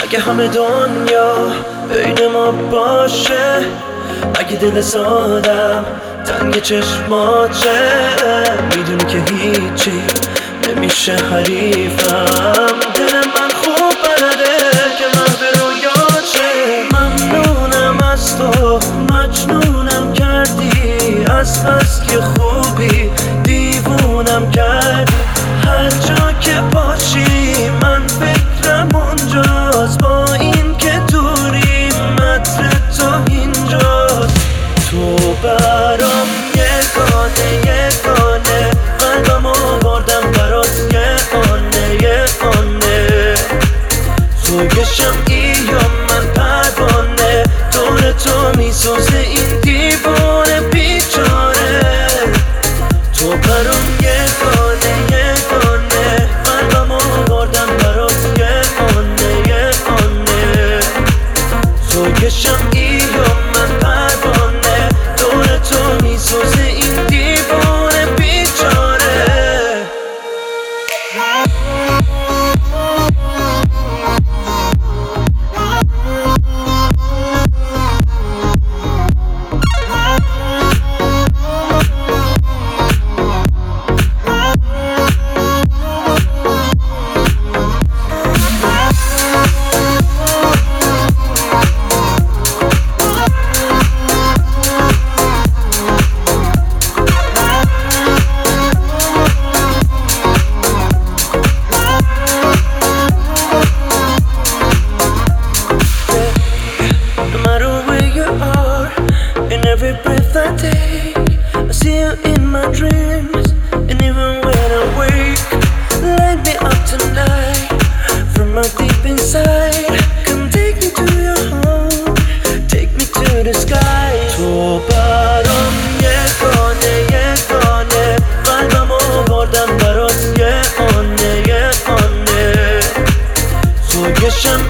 اگه همه دنیا بین ما باشه، اگه دل سادم تنگ چشماته، میدونی که هیچی نمیشه حریفم. دل من خوب بلده که من به رویاشه. ممنونم از تو، مجنونم کردی، از بس که خوبی دیوونم کردی. هر جا که باشی من فکرم اونجاست، با این که دوری متر تو اینجاست. تو برام یگانه قلبم آوردم برات یه آنه. تو یه شمعی یا من پروانه، دور تو میسوزه این دیوانه بیچاره. تو برام یگانه قلبم آوردم برات یه آنه. تو یه شمعی یا من پروانه، دور تو میسوزه این دیوانه بیچاره. Every breath I take, I see you in my dreams. And even when I wake, light me up tonight. From my deep inside, come take me to your home, take me to the sky. تو برام یگانه قلبم آوردم برات یه آنه. تو یه شمعی